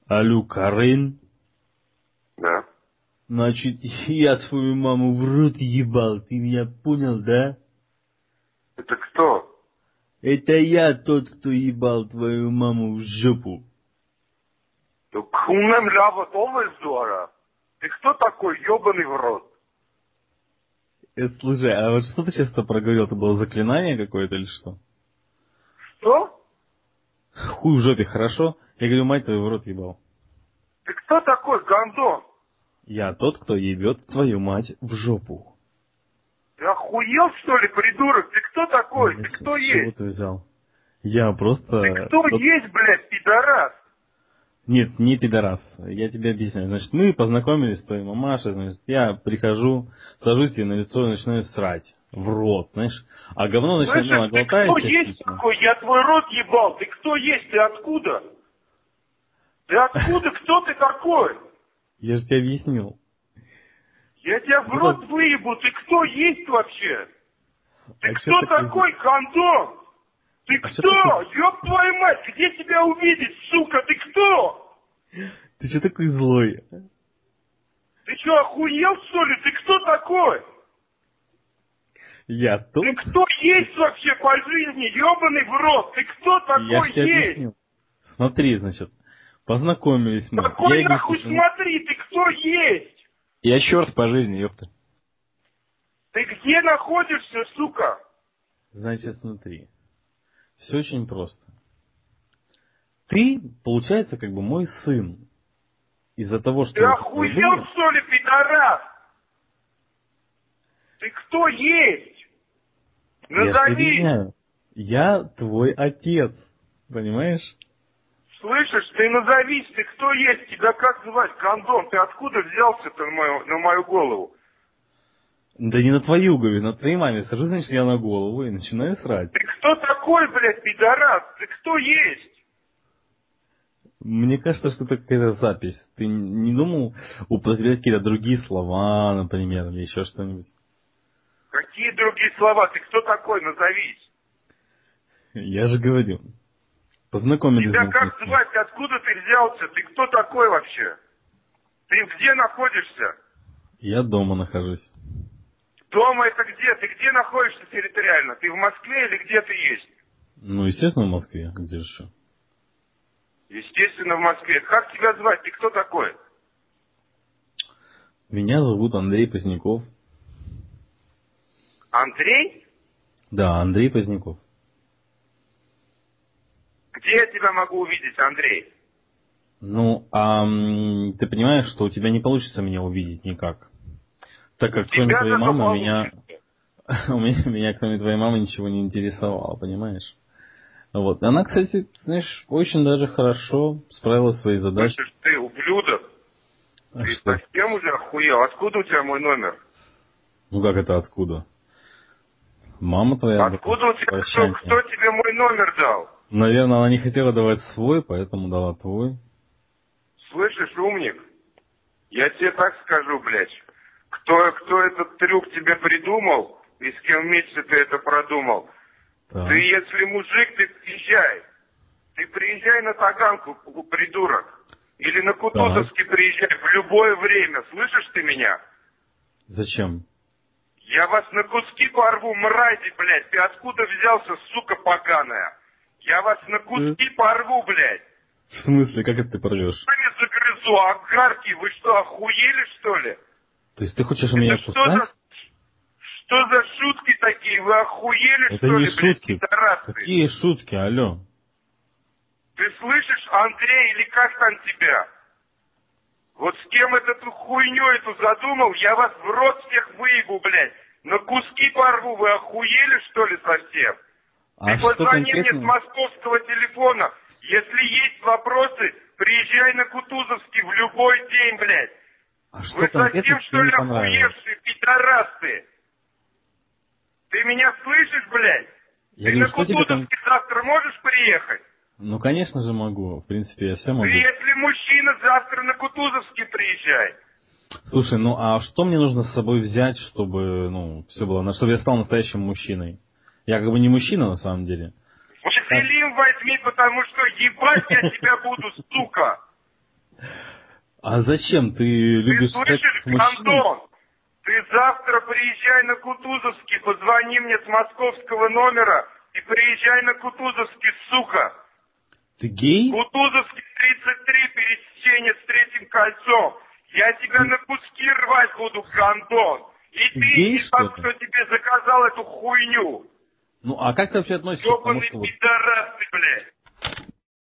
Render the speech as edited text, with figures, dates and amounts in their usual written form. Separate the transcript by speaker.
Speaker 1: Алло, Карен?
Speaker 2: Да.
Speaker 1: Значит, я твою маму в рот ебал, ты меня понял, да?
Speaker 2: Это кто?
Speaker 1: Это я тот, кто ебал твою маму в жопу.
Speaker 2: Кумем лява Томас. Ты кто такой, ебаный в рот?
Speaker 1: Слушай, а вот что ты сейчас-то проговорил? Это было заклинание какое-то или что?
Speaker 2: Что?
Speaker 1: Хуй в жопе, хорошо? Я говорю, мать твою в рот ебал.
Speaker 2: Ты кто такой, гандон?
Speaker 1: Я тот, кто ебет твою мать в жопу.
Speaker 2: Ты охуел, что ли, придурок? Ты кто такой? Ты кто
Speaker 1: С чего
Speaker 2: есть?
Speaker 1: ты взял? Я
Speaker 2: Ты
Speaker 1: просто...
Speaker 2: кто есть, блядь, пидорас?
Speaker 1: Нет, не пидорас. Я тебе объясняю. Значит, мы познакомились с твоей мамашей, значит, я прихожу, сажусь ей на лицо и начинаю срать в рот, знаешь. А говно начинает, ну,
Speaker 2: Слышишь,
Speaker 1: она
Speaker 2: ты
Speaker 1: глотает
Speaker 2: кто есть
Speaker 1: частично.
Speaker 2: такой? Я твой рот ебал. Ты кто есть? Ты откуда? Ты откуда? Кто ты такой?
Speaker 1: Я же тебе объяснил.
Speaker 2: Я тебя в
Speaker 1: Вот,
Speaker 2: рот выебу. Ты кто есть вообще? Ты
Speaker 1: а что
Speaker 2: кто
Speaker 1: такой...
Speaker 2: такой, гандон? Ты
Speaker 1: А что
Speaker 2: кто?
Speaker 1: такой...
Speaker 2: Ёб твою мать, где тебя увидеть, сука? Ты кто?
Speaker 1: Ты что такой злой?
Speaker 2: Ты что, охуел, что ли? Ты кто такой?
Speaker 1: Я
Speaker 2: Ты
Speaker 1: тот...
Speaker 2: кто есть вообще по жизни, ёбаный в рот? Ты кто
Speaker 1: Я
Speaker 2: такой
Speaker 1: же тебе
Speaker 2: есть?
Speaker 1: объяснил. Смотри, значит, познакомились мы. Я
Speaker 2: Какой
Speaker 1: ей говорю,
Speaker 2: нахуй
Speaker 1: слушай, ну...
Speaker 2: смотри, ты кто есть?
Speaker 3: Я черт по жизни, ёпта.
Speaker 2: Ты где находишься, сука?
Speaker 1: Значит, смотри. Все очень просто. Ты, получается, как бы мой сын. Из-за того,
Speaker 2: Ты
Speaker 1: что вот это
Speaker 2: охуел,
Speaker 1: было...
Speaker 2: что ли, пидорас? Ты кто есть?
Speaker 1: Я же тебе
Speaker 2: Назови.
Speaker 1: объясняю. Я твой отец. Понимаешь?
Speaker 2: Слышишь, ты назовись, ты кто есть? Тебя как звать, гондон? Ты откуда взялся-то на мою голову?
Speaker 1: Да не на твою говорю, на твоей маме. Сажусь, значит, я на голову и начинаю срать.
Speaker 2: Ты кто такой, блядь, пидорас? Ты кто есть?
Speaker 1: Мне кажется, что это какая-то запись. Ты не думал употреблять какие-то другие слова, например, или еще что-нибудь?
Speaker 2: Какие другие слова? Ты кто такой? Назовись.
Speaker 1: Я же говорю. Познакомились,
Speaker 2: Тебя
Speaker 1: значит, мы
Speaker 2: как
Speaker 1: с ним.
Speaker 2: звать? Откуда ты взялся? Ты кто такой вообще? Ты где находишься?
Speaker 1: Я дома нахожусь.
Speaker 2: Дома это где? Ты где находишься территориально? Ты в Москве или где ты есть?
Speaker 1: Ну, естественно, в Москве. Где же еще?
Speaker 2: Естественно, в Москве. Как тебя звать? Ты кто такой?
Speaker 1: Меня зовут Андрей Поздняков.
Speaker 2: Андрей?
Speaker 1: Да, Андрей Поздняков.
Speaker 2: Где я тебя могу увидеть, Андрей?
Speaker 1: Ну, ты понимаешь, что у тебя не получится меня увидеть никак. Так
Speaker 2: У
Speaker 1: как кроме
Speaker 2: тебя
Speaker 1: твоей
Speaker 2: зато
Speaker 1: мамы меня,
Speaker 2: получится.
Speaker 1: меня кроме твоей мамы ничего не интересовало, понимаешь? Вот. Она, кстати, знаешь, очень даже хорошо справилась со своей задачей.
Speaker 2: Слышишь, ты ублюдок?
Speaker 1: А
Speaker 2: Ты
Speaker 1: что?
Speaker 2: совсем уже охуел? Откуда у тебя мой номер?
Speaker 1: Ну как это откуда? Мама твоя дала
Speaker 2: Откуда у тебя
Speaker 1: прощание.
Speaker 2: кто тебе мой номер дал?
Speaker 1: Наверное, она не хотела давать свой, поэтому дала твой.
Speaker 2: Слышишь, умник? Я тебе так скажу, блядь. Кто этот трюк тебе придумал, и с кем вместе ты это продумал? Ты,
Speaker 1: Так.
Speaker 2: если мужик, ты приезжай. Ты приезжай на Таганку, придурок. Или на
Speaker 1: Так.
Speaker 2: Кутузовский приезжай в любое время. Слышишь ты меня?
Speaker 1: Зачем?
Speaker 2: Я вас на куски порву, мрази, блядь. Ты откуда взялся, сука поганая? Я вас на куски порву, блядь.
Speaker 1: В смысле, как это ты порвешь?
Speaker 2: Сами загрызу, огарки. Вы что, охуели, что ли?
Speaker 1: То есть ты хочешь меня
Speaker 2: Это
Speaker 1: кусать?
Speaker 2: что за шутки такие? Вы охуели,
Speaker 1: Это
Speaker 2: что
Speaker 1: не
Speaker 2: ли, блядь,
Speaker 1: шутки.
Speaker 2: пидорасы?
Speaker 1: Какие шутки, алло?
Speaker 2: Ты слышишь, Андрей, или как там тебя? Вот с кем эту хуйню эту задумал, я вас в рот всех выебу, блядь. На куски порву, вы охуели, что ли, совсем?
Speaker 1: А
Speaker 2: Ты
Speaker 1: что
Speaker 2: позвони мне с
Speaker 1: конкретно?
Speaker 2: московского телефона. Если есть вопросы, приезжай на Кутузовский в любой день, блядь.
Speaker 1: А что
Speaker 2: Вы
Speaker 1: конкретно
Speaker 2: совсем,
Speaker 1: тебе
Speaker 2: что
Speaker 1: не
Speaker 2: ли,
Speaker 1: понравилось?
Speaker 2: охуевшие пидорас ты? Ты меня слышишь, блядь?
Speaker 1: Я
Speaker 2: Ты
Speaker 1: говорю,
Speaker 2: на
Speaker 1: что тебе там...
Speaker 2: Кутузовский завтра можешь приехать?
Speaker 1: Ну, конечно же могу. В принципе, я все
Speaker 2: Ты,
Speaker 1: могу.
Speaker 2: если мужчина, завтра на Кутузовский приезжай.
Speaker 1: Слушай, ну а что мне нужно с собой взять, чтобы, ну, все было, чтобы я стал настоящим мужчиной? Я как бы не мужчина на самом деле.
Speaker 2: Василим возьми, потому что ебать я тебя буду, сука.
Speaker 1: А зачем? Ты любишь секс
Speaker 2: слышишь,
Speaker 1: с мужчиной?
Speaker 2: Антон? Ты завтра приезжай на Кутузовский, позвони мне с московского номера и приезжай на Кутузовский, сука.
Speaker 1: Ты гей?
Speaker 2: Кутузовский 33, пересечение с Третьим кольцом. Я тебя на куски рвать буду, Антон. И ты,
Speaker 1: Гей,
Speaker 2: и
Speaker 1: что
Speaker 2: тот,
Speaker 1: ли?
Speaker 2: кто тебе заказал эту хуйню.
Speaker 1: Ну, а как ты вообще относишься к тому,
Speaker 2: Ёбаный
Speaker 1: что вот
Speaker 2: пидорас ты, блядь.